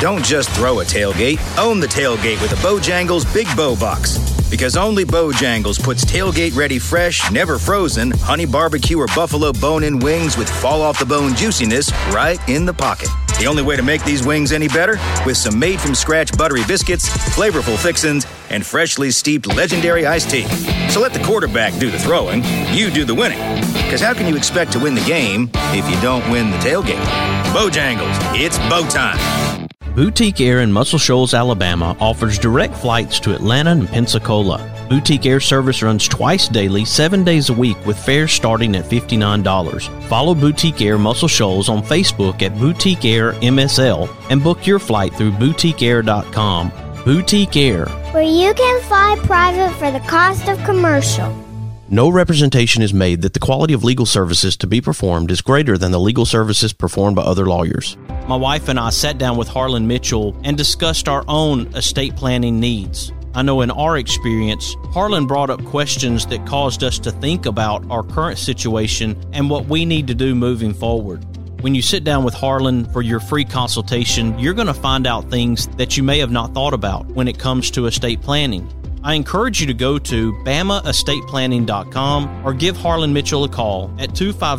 Don't just throw a tailgate. Own the tailgate with a Bojangles Big Bow Box. Because only Bojangles puts tailgate-ready fresh, never frozen, honey barbecue or buffalo bone-in wings with fall-off-the-bone juiciness right in the pocket. The only way to make these wings any better? With some made-from-scratch buttery biscuits, flavorful fixins, and freshly steeped legendary iced tea. So let the quarterback do the throwing, you do the winning. Because how can you expect to win the game if you don't win the tailgate? Bojangles, it's bow time. Boutique Air in Muscle Shoals, Alabama offers direct flights to Atlanta and Pensacola. Boutique Air service runs twice daily, 7 days a week with fares starting at $59. Follow Boutique Air Muscle Shoals on Facebook at Boutique Air MSL and book your flight through boutiqueair.com. Boutique Air, where you can fly private for the cost of commercial. No representation is made that the quality of legal services to be performed is greater than the legal services performed by other lawyers. My wife and I sat down with Harlan Mitchell and discussed our own estate planning needs. I know in our experience, Harlan brought up questions that caused us to think about our current situation and what we need to do moving forward. When you sit down with Harlan for your free consultation, you're going to find out things that you may have not thought about when it comes to estate planning. I encourage you to go to BamaEstatePlanning.com or give Harlan Mitchell a call at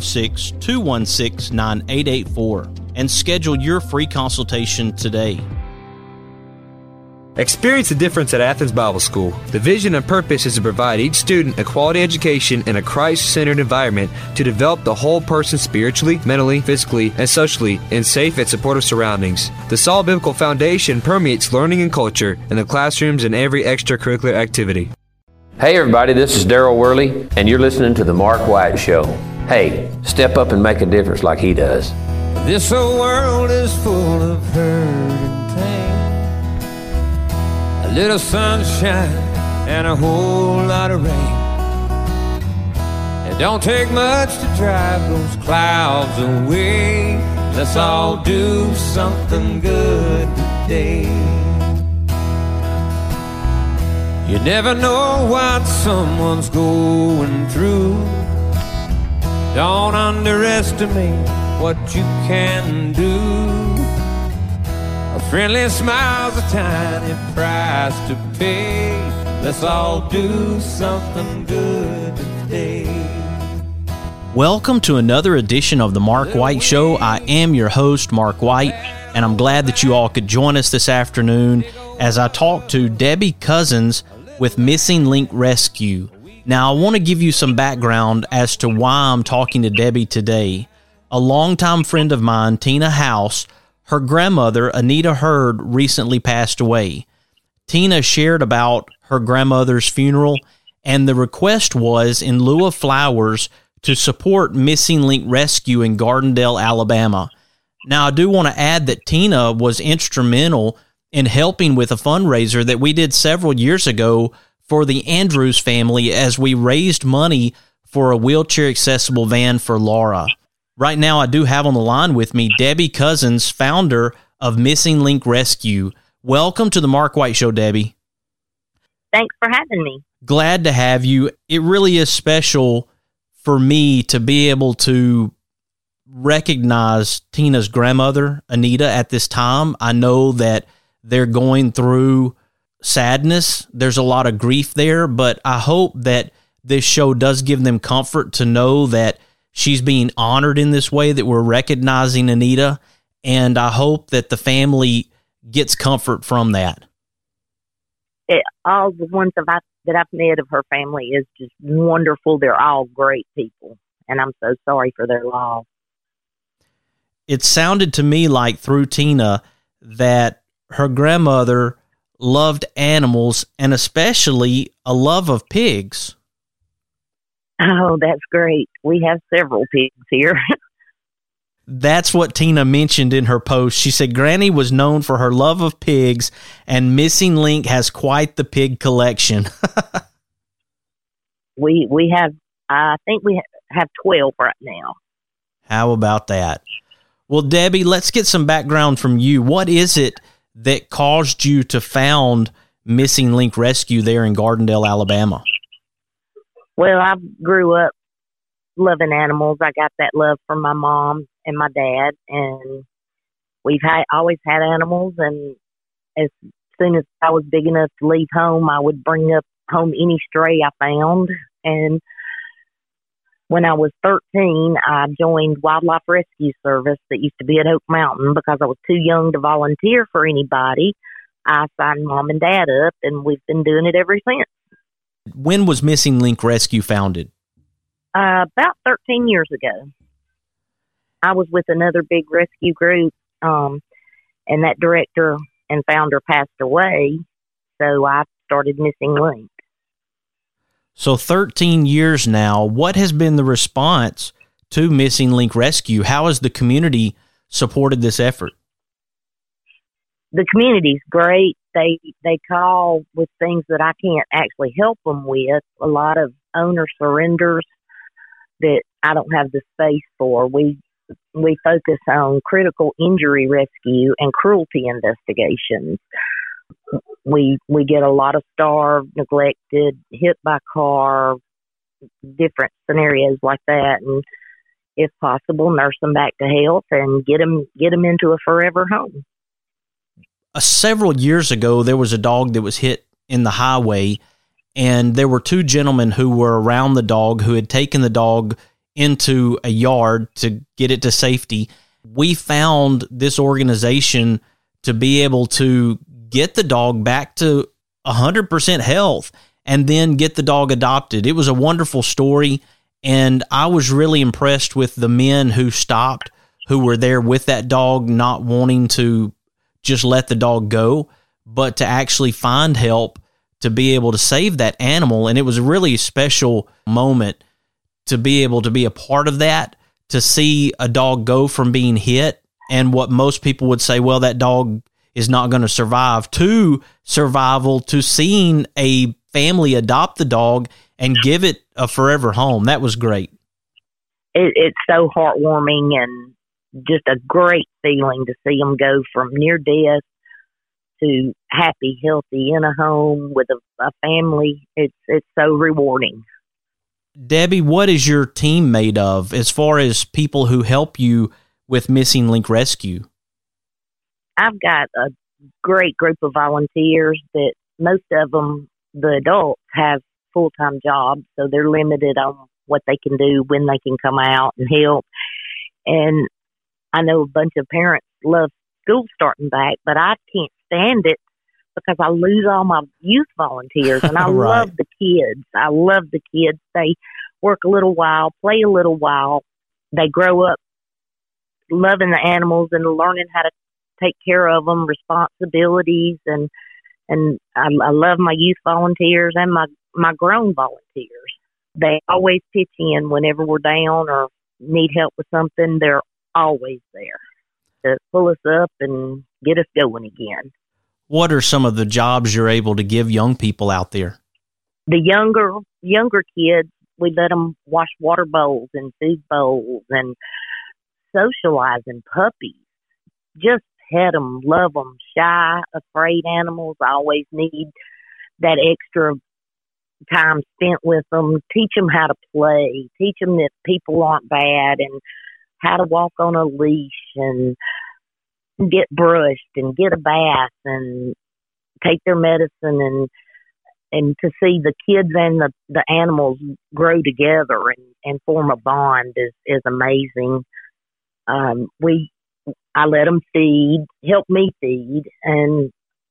256-216-9884 and schedule your free consultation today. Experience the difference at Athens Bible School. The vision and purpose is to provide each student a quality education in a Christ-centered environment to develop the whole person spiritually, mentally, physically, and socially in safe and supportive surroundings. The solid biblical foundation permeates learning and culture in the classrooms and every extracurricular activity. Hey everybody, this is Daryl Worley, and you're listening to The Mark White Show. Hey, step up and make a difference like he does. This old world is full of hurt and pain. A little sunshine and a whole lot of rain. It don't take much to drive those clouds away. Let's all do something good today. You never know what someone's going through. Don't underestimate what you can do. A friendly smile's a tiny price to pay. Let's all do something good today. Welcome to another edition of The Mark White Show. I am your host, Mark White, and I'm glad that you all could join us this afternoon as I talk to Debbie Cousins with Missing Link Rescue. Now, I want to give you some background as to why I'm talking to Debbie today. A longtime friend of mine, Tina House, her grandmother, Anita Hurd, recently passed away. Tina shared about her grandmother's funeral, and the request was, in lieu of flowers, to support Missing Link Rescue in Gardendale, Alabama. Now, I do want to add that Tina was instrumental in helping with a fundraiser that we did several years ago for the Andrews family as we raised money for a wheelchair-accessible van for Laura. Right now, I do have on the line with me Debbie Cousins, founder of Missing Link Rescue. Welcome to the Mark White Show, Debbie. Thanks for having me. Glad to have you. It really is special for me to be able to recognize Tina's grandmother, Anita, at this time. I know that they're going through sadness. There's a lot of grief there, but I hope that this show does give them comfort to know that she's being honored in this way, that we're recognizing Anita, and I hope that the family gets comfort from that. All the ones that I've met of her family is just wonderful. They're all great people, and I'm so sorry for their loss. It sounded to me like through Tina that her grandmother loved animals and especially a love of pigs. Oh, that's great. We have several pigs here. That's what Tina mentioned in her post. She said Granny was known for her love of pigs, and Missing Link has quite the pig collection. We have, I think we have 12 right now. How about that? Well, Debbie, let's get some background from you. What is it that caused you to found Missing Link Rescue there in Gardendale, Alabama? Well, I grew up loving animals. I got that love from my mom and my dad, and always had animals, and as soon as I was big enough to leave home, I would bring up home any stray I found. And when I was 13, I joined Wildlife Rescue Service that used to be at Oak Mountain because I was too young to volunteer for anybody. I signed Mom and Dad up, and we've been doing it ever since. When was Missing Link Rescue founded? About 13 years ago. I was with another big rescue group, and that director and founder passed away, so I started Missing Link. So 13 years now, what has been the response to Missing Link Rescue? How has the community supported this effort? The community's great. They call with things that I can't actually help them with. A lot of owner surrenders that I don't have the space for. We focus on critical injury rescue and cruelty investigations. We get a lot of starved, neglected, hit by car, different scenarios like that, and if possible, nurse them back to health and get them into a forever home. Several years ago, there was a dog that was hit in the highway, and there were two gentlemen who were around the dog who had taken the dog into a yard to get it to safety. We found this organization to be able to get the dog back to 100% health and then get the dog adopted. It was a wonderful story, and I was really impressed with the men who stopped, who were there with that dog, not wanting to just let the dog go, but to actually find help to be able to save that animal. And it was a really special moment to be able to be a part of that, to see a dog go from being hit and what most people would say, well, that dog is not going to survive, to survival, to seeing a family adopt the dog and give it a forever home. That was great. It's so heartwarming and just a great feeling to see them go from near death to happy, healthy in a home with a family. It's so rewarding. Debbie, what is your team made of as far as people who help you with Missing Link Rescue? I've got a great group of volunteers that most of them, the adults, have full-time jobs, so they're limited on what they can do, when they can come out and help. And I know a bunch of parents love school starting back, but I can't stand it because I lose all my youth volunteers, and I Right. love the kids. I love the kids. They work a little while, play a little while. They grow up loving the animals and learning how to take care of them, responsibilities, and I love my youth volunteers and my grown volunteers. They always pitch in whenever we're down or need help with something. They're always there to pull us up and get us going again. What are some of the jobs you're able to give young people out there? The younger kids, we let them wash water bowls and food bowls and socializing puppies. Just pet them, love them. Shy, afraid animals always need that extra time spent with them. Teach them how to play. Teach them that people aren't bad and how to walk on a leash and get brushed and get a bath and take their medicine, and to see the kids and the animals grow together and form a bond is amazing. I let them feed, help me feed, and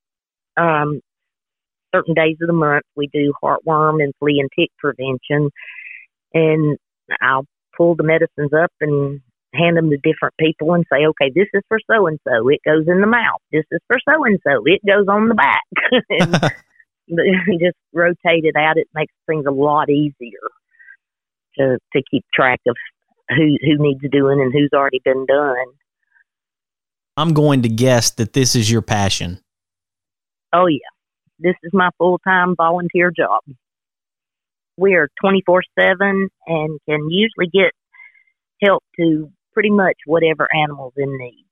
certain days of the month we do heartworm and flea and tick prevention, and I'll pull the medicines up and hand them to different people and say, okay, this is for so-and-so. It goes in the mouth. This is for so-and-so. It goes on the back. And just rotate it out. It makes things a lot easier to keep track of who needs doing and who's already been done. I'm going to guess that this is your passion. Oh, yeah. This is my full-time volunteer job. We are 24/7 and can usually get help to pretty much whatever animal's in need.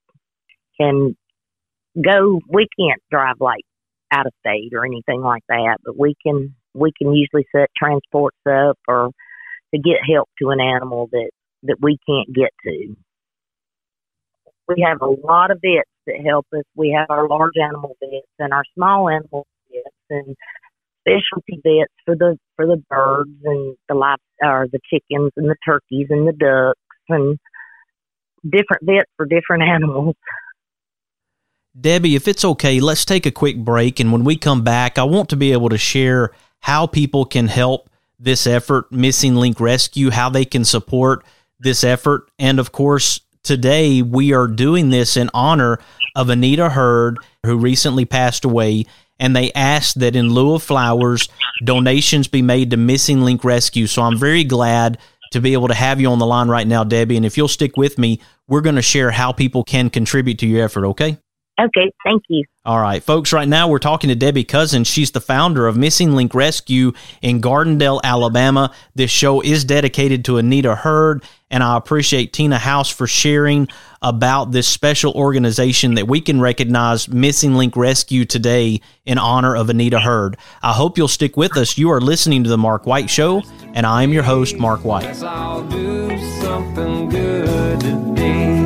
We can't drive like out of state or anything like that, but we can usually set transports up or to get help to an animal that we can't get to. We have a lot of vets that help us. We have our large animal vets and our small animal vets and specialty vets for the birds and the chickens and the turkeys and the ducks and different vets for different animals. Debbie, if it's okay, let's take a quick break, and when we come back, I want to be able to share how people can help this effort, Missing Link Rescue, how they can support this effort. And of course, today we are doing this in honor of Anita Hurd, who recently passed away, and they asked that in lieu of flowers, donations be made to Missing Link Rescue. So I'm very glad to be able to have you on the line right now, Debbie. And if you'll stick with me, we're going to share how people can contribute to your effort, okay? Okay, thank you. All right, folks, right now we're talking to Debbie Cousins. She's the founder of Missing Link Rescue in Gardendale, Alabama. This show is dedicated to Anita Hurd, and I appreciate Tina House for sharing about this special organization that we can recognize, Missing Link Rescue, today in honor of Anita Hurd. I hope you'll stick with us. You are listening to The Mark White Show, and I am your host, Mark White. Guess I'll do something good today.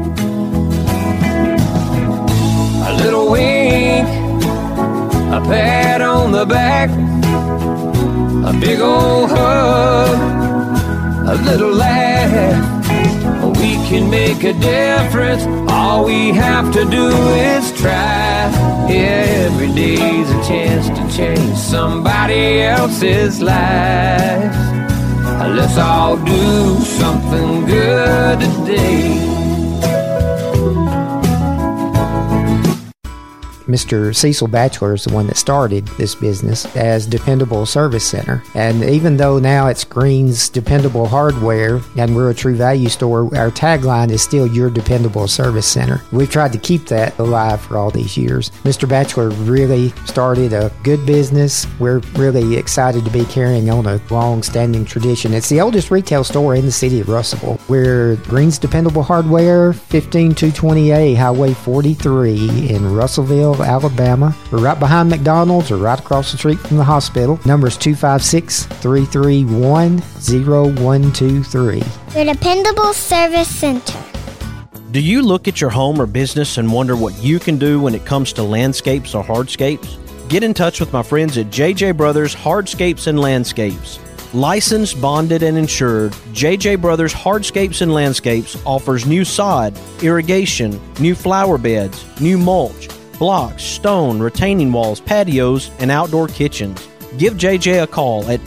A little wink, a pat on the back, a big old hug, a little laugh. We can make a difference. All we have to do is try. Yeah, every day's a chance to change somebody else's life. Let's all do something good today. Mr. Cecil Batchelor is the one that started this business as Dependable Service Center. And even though now it's Green's Dependable Hardware and we're a True Value store, our tagline is still Your Dependable Service Center. We've tried to keep that alive for all these years. Mr. Batchelor really started a good business. We're really excited to be carrying on a long-standing tradition. It's the oldest retail store in the city of Russellville. We're Green's Dependable Hardware, 15220A Highway 43 in Russellville, Alabama. We're right behind McDonald's or right across the street from the hospital. Number is 256-331-0123. Your Dependable Service Center. Do you look at your home or business and wonder what you can do when it comes to landscapes or hardscapes? Get in touch with my friends at JJ Brothers Hardscapes and Landscapes. Licensed, bonded, and insured, JJ Brothers Hardscapes and Landscapes offers new sod, irrigation, new flower beds, new mulch, blocks, stone, retaining walls, patios, and outdoor kitchens. Give JJ a call at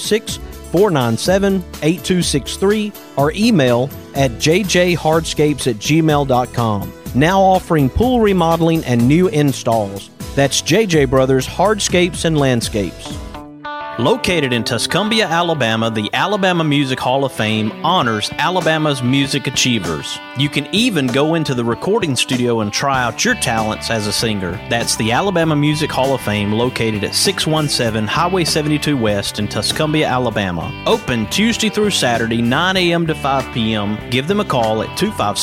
256-497-8263 or email at jjhardscapes@gmail.com. Now offering pool remodeling and new installs. That's JJ Brothers Hardscapes and Landscapes. Located in Tuscumbia, Alabama, the Alabama Music Hall of Fame honors Alabama's music achievers. You can even go into the recording studio and try out your talents as a singer. That's the Alabama Music Hall of Fame, located at 617 Highway 72 West in Tuscumbia, Alabama. Open Tuesday through Saturday, 9 a.m. to 5 p.m. Give them a call at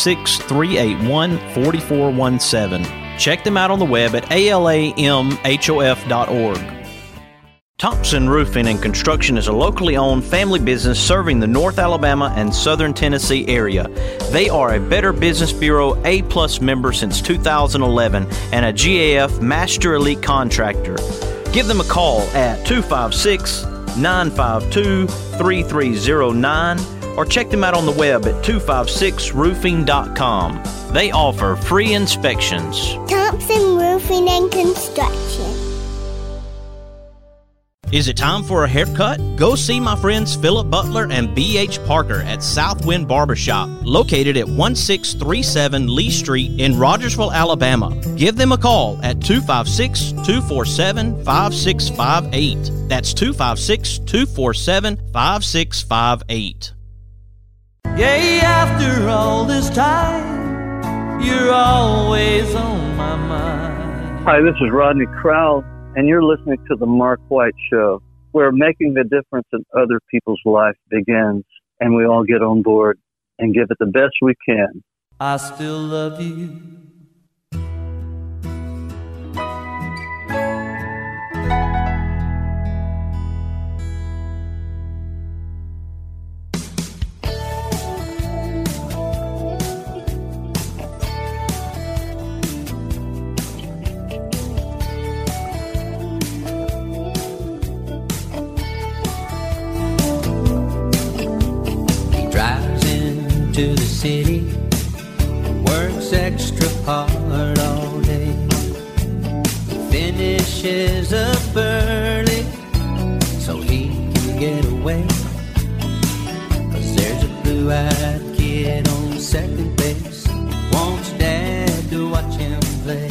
256-381-4417. Check them out on the web at alamhof.org. Thompson Roofing and Construction is a locally owned family business serving the North Alabama and Southern Tennessee area. They are a Better Business Bureau A+ member since 2011 and a GAF Master Elite Contractor. Give them a call at 256-952-3309 or check them out on the web at 256roofing.com. They offer free inspections. Thompson Roofing and Construction. Is it time for a haircut? Go see my friends Philip Butler and B.H. Parker at Southwind Barbershop, located at 1637 Lee Street in Rogersville, Alabama. Give them a call at 256-247-5658. That's 256-247-5658. Yeah, after all this time, you're always on my mind. Hi, this is Rodney Crowell, and you're listening to The Mark White Show, where making the difference in other people's life begins, and we all get on board and give it the best we can. I still love you. to the city, works extra hard all day, finishes up early so he can get away. 'Cause there's a blue-eyed kid on second base, wants Dad to watch him play.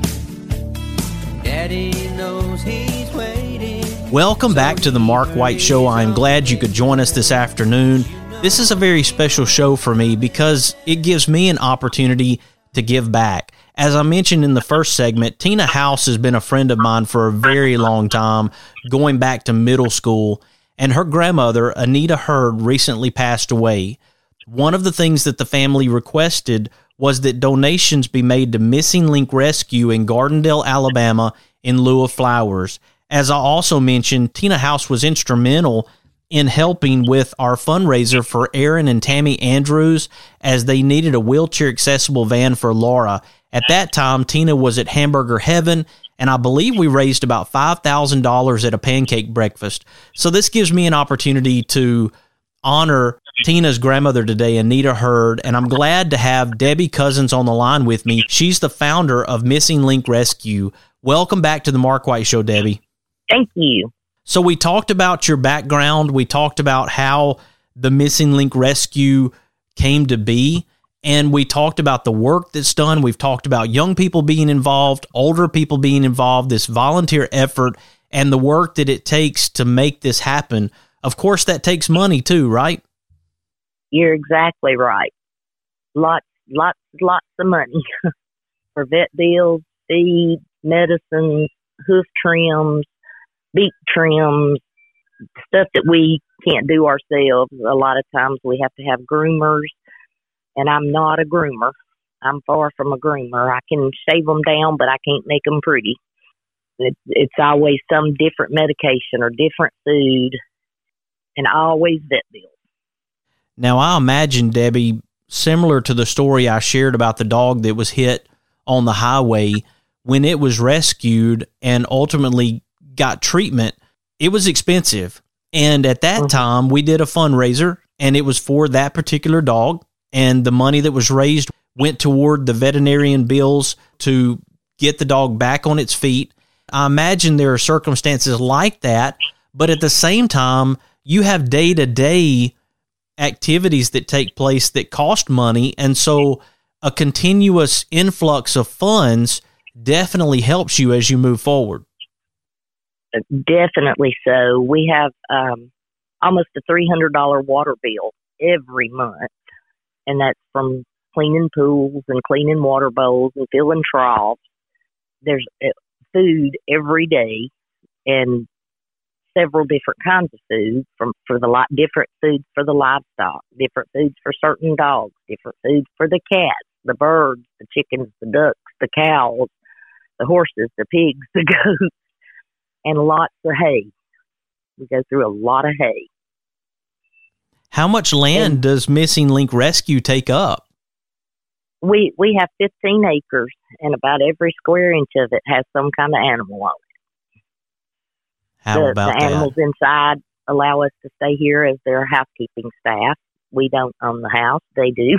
Daddy knows he's waiting. Welcome back to the Mark White Show. I'm glad you could join us this afternoon. This is a very special show for me because it gives me an opportunity to give back. As I mentioned in the first segment, Tina House has been a friend of mine for a very long time, going back to middle school, and her grandmother, Anita Hurd, recently passed away. One of the things that the family requested was that donations be made to Missing Link Rescue in Gardendale, Alabama, in lieu of flowers. As I also mentioned, Tina House was instrumental in helping with our fundraiser for Aaron and Tammy Andrews as they needed a wheelchair-accessible van for Laura. At that time, Tina was at Hamburger Heaven, and I believe we raised about $5,000 at a pancake breakfast. So this gives me an opportunity to honor Tina's grandmother today, Anita Hurd, and I'm glad to have Debbie Cousins on the line with me. She's the founder of Missing Link Rescue. Welcome back to the Mark White Show, Debbie. Thank you. So we talked about your background. We talked about how the Missing Link Rescue came to be, and we talked about the work that's done. We've talked about young people being involved, older people being involved, this volunteer effort, and the work that it takes to make this happen. Of course, that takes money too, right? You're exactly right. Lots of money for vet bills, feed, medicine, hoof trims, beak trims, stuff that we can't do ourselves. A lot of times we have to have groomers, and I'm not a groomer. I'm far from a groomer. I can shave them down, but I can't make them pretty. It's always some different medication or different food, and always vet bills. Now, I imagine, Debbie, similar to the story I shared about the dog that was hit on the highway, when it was rescued and ultimately got treatment, it was expensive. And at that time, we did a fundraiser, and it was for that particular dog. And the money that was raised went toward the veterinarian bills to get the dog back on its feet. I imagine there are circumstances like that, but at the same time, you have day-to-day activities that take place that cost money, and so a continuous influx of funds definitely helps you as you move forward. Definitely so. We have almost a $300 water bill every month, and that's from cleaning pools and cleaning water bowls and filling troughs. There's food every day, and several different kinds of food for the different foods for the livestock, different foods for certain dogs, different foods for the cats, the birds, the chickens, the ducks, the cows, the horses, the pigs, the goats, and lots of hay. We go through a lot of hay. How much land does Missing Link Rescue take up? We have 15 acres, and about every square inch of it has some kind of animal on it. How about the animals inside allow us to stay here as their housekeeping staff. We don't own the house. They do.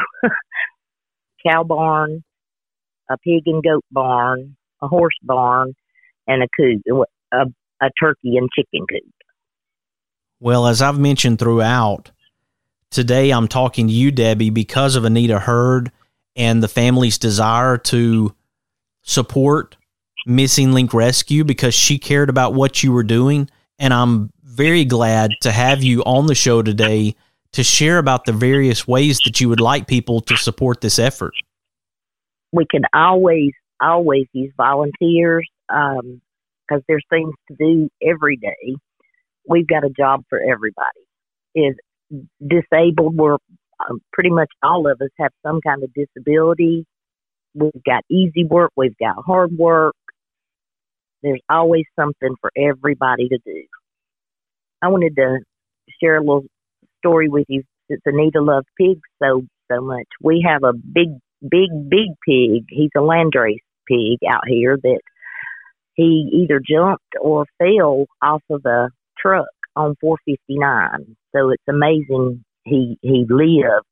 Cow barn, a pig and goat barn, a horse barn, and a coop, a turkey and chicken coop. Well, as I've mentioned throughout, today I'm talking to you, Debbie, because of Anita Hurd and the family's desire to support Missing Link Rescue because she cared about what you were doing. And I'm very glad to have you on the show today to share about the various ways that you would like people to support this effort. We can always use volunteers because there's things to do every day. We've got a job for everybody. Is disabled, we're pretty much all of us have some kind of disability. We've got easy work. We've got hard work. There's always something for everybody to do. I wanted to share a little story with you since Anita loves pigs so much. We have a big pig. He's a landrace pig out here that he either jumped or fell off of a truck on 459. So it's amazing he lived.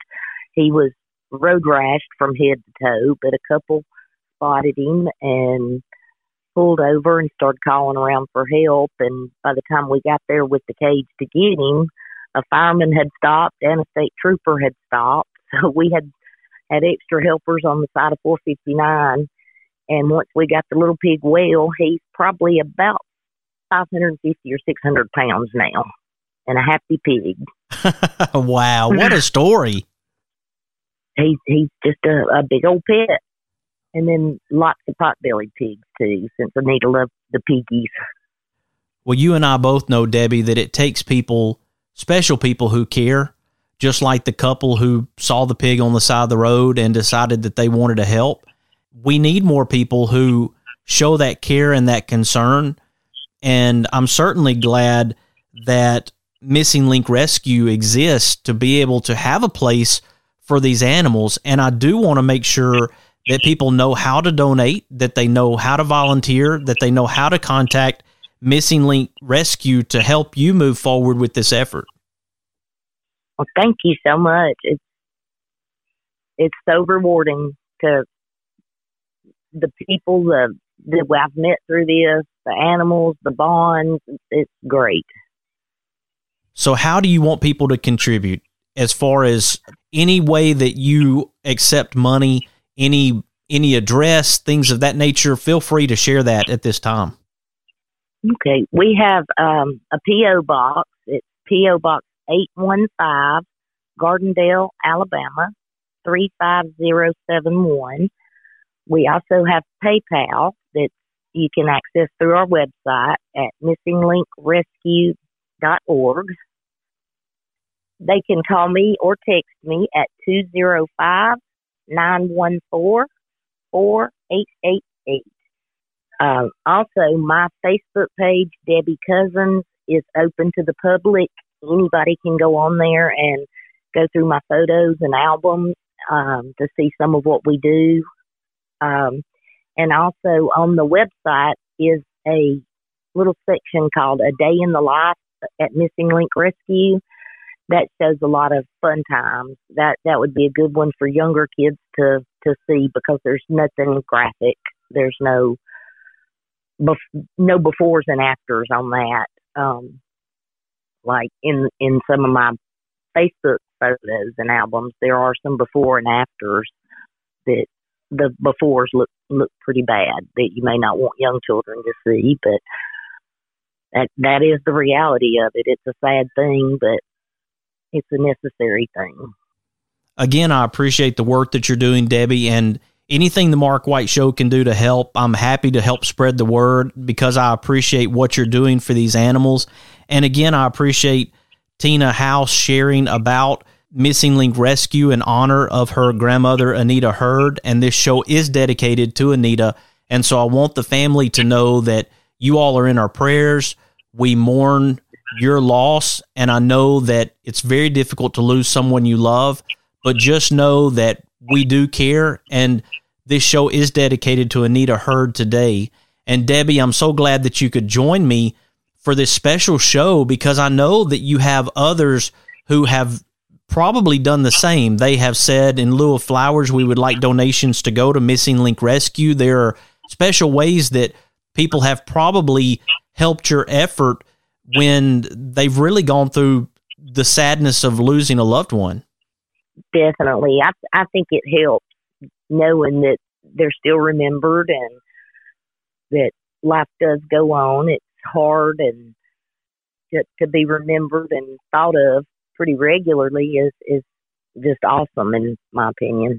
He was road rashed from head to toe, but a couple spotted him and pulled over and started calling around for help. And by the time we got there with the cage to get him, a fireman had stopped and a state trooper had stopped. So we had extra helpers on the side of 459. And once we got the little pig well, he's probably about 550 or 600 pounds now, and a happy pig. Wow, what a story. He's just a big old pet. And then lots of pot-bellied pigs, too, since Anita loved the piggies. Well, you and I both know, Debbie, that it takes people, special people who care, just like the couple who saw the pig on the side of the road and decided that they wanted to help. We need more people who show that care and that concern. And I'm certainly glad that Missing Link Rescue exists to be able to have a place for these animals. And I do want to make sure that people know how to donate, that they know how to volunteer, that they know how to contact Missing Link Rescue to help you move forward with this effort. Well, thank you so much. It's so rewarding to the people that I've met through this, the animals, the bonds. It's great. So how do you want people to contribute as far as any way that you accept money, any address, things of that nature? Feel free to share that at this time. Okay. We have a P.O. box. It's P.O. Box 815, Gardendale, Alabama, 35071. We also have PayPal that you can access through our website at missinglinkrescue.org. They can call me or text me at 205-914-4888. Also, my Facebook page, Debbie Cousins, is open to the public. Anybody can go on there and go through my photos and albums to see some of what we do. And also on the website is a little section called A Day in the Life at Missing Link Rescue. That shows a lot of fun times. That would be a good one for younger kids to see, because there's nothing graphic. There's no befores and afters on that. Like in some of my Facebook photos and albums, there are some before and afters that the befores look pretty bad, that you may not want young children to see, but that is the reality of it. It's a sad thing, but it's a necessary thing. Again, I appreciate the work that you're doing, Debbie, and anything the Mark White Show can do to help, I'm happy to help spread the word, because I appreciate what you're doing for these animals. And again, I appreciate Tina House sharing about Missing Link Rescue in honor of her grandmother, Anita Hurd, and this show is dedicated to Anita. And so I want the family to know that you all are in our prayers. We mourn your loss, and I know that it's very difficult to lose someone you love, but just know that we do care, and this show is dedicated to Anita Hurd today. And Debbie, I'm so glad that you could join me for this special show, because I know that you have others who have probably done the same. They have said, in lieu of flowers, we would like donations to go to Missing Link Rescue. There are special ways that people have probably helped your effort when they've really gone through the sadness of losing a loved one. Definitely. I think it helps knowing that they're still remembered and that life does go on. It's hard, and to be remembered and thought of pretty regularly is just awesome, in my opinion.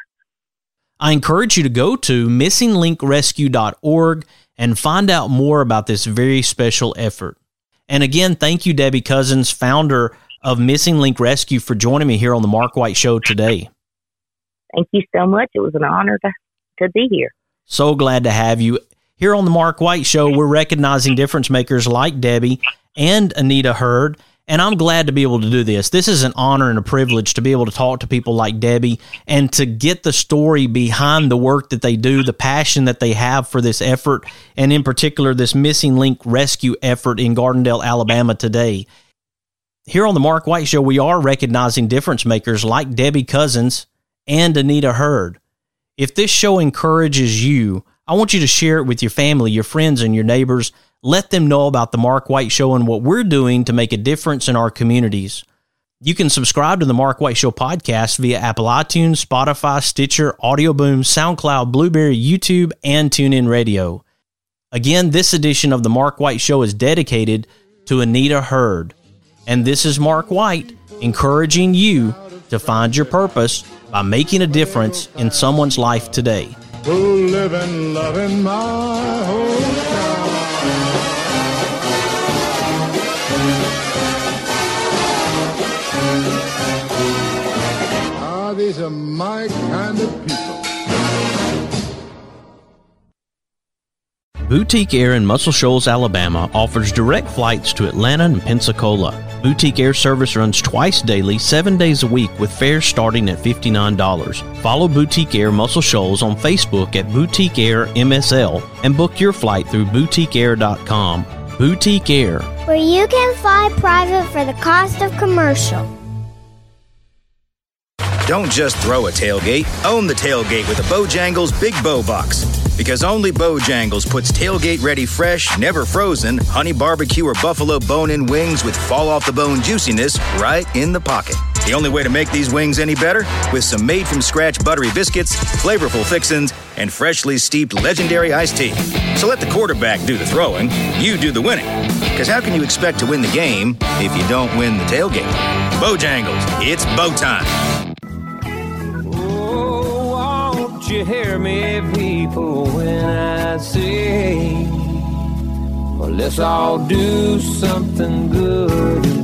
I encourage you to go to missinglinkrescue.org and find out more about this very special effort. And again, thank you, Debbie Cousins, founder of Missing Link Rescue, for joining me here on the Mark White Show today. Thank you so much. It was an honor to be here. So glad to have you. Here on the Mark White Show, we're recognizing difference makers like Debbie and Anita Hurd, and I'm glad to be able to do this. This is an honor and a privilege to be able to talk to people like Debbie and to get the story behind the work that they do, the passion that they have for this effort, and in particular, this Missing Link Rescue effort in Gardendale, Alabama today. Here on the Mark White Show, we are recognizing difference makers like Debbie Cousins and Anita Hurd. If this show encourages you, I want you to share it with your family, your friends, and your neighbors. Let them know about the Mark White Show and what we're doing to make a difference in our communities. You can subscribe to the Mark White Show podcast via Apple iTunes, Spotify, Stitcher, Audio Boom, SoundCloud, Blueberry, YouTube, and TuneIn Radio. Again, this edition of the Mark White Show is dedicated to Anita Hurd. And this is Mark White encouraging you to find your purpose by making a difference in someone's life today. Who live and love in my hometown. These are my kind of people. Boutique Air in Muscle Shoals, Alabama offers direct flights to Atlanta and Pensacola. Boutique Air service runs twice daily, 7 days a week with fares starting at $59. Follow Boutique Air Muscle Shoals on Facebook at Boutique Air MSL and book your flight through boutiqueair.com. Boutique Air, where you can fly private for the cost of commercial. Don't just throw a tailgate, own the tailgate with a Bojangles Big Bow Box. Because only Bojangles puts tailgate-ready fresh, never frozen, honey barbecue or buffalo bone-in wings with fall-off-the-bone juiciness right in the pocket. The only way to make these wings any better? With some made-from-scratch buttery biscuits, flavorful fixins, and freshly steeped legendary iced tea. So let the quarterback do the throwing, you do the winning. Because how can you expect to win the game if you don't win the tailgate? Bojangles, it's bow time. You hear me, people, when I say, well, let's all do something good.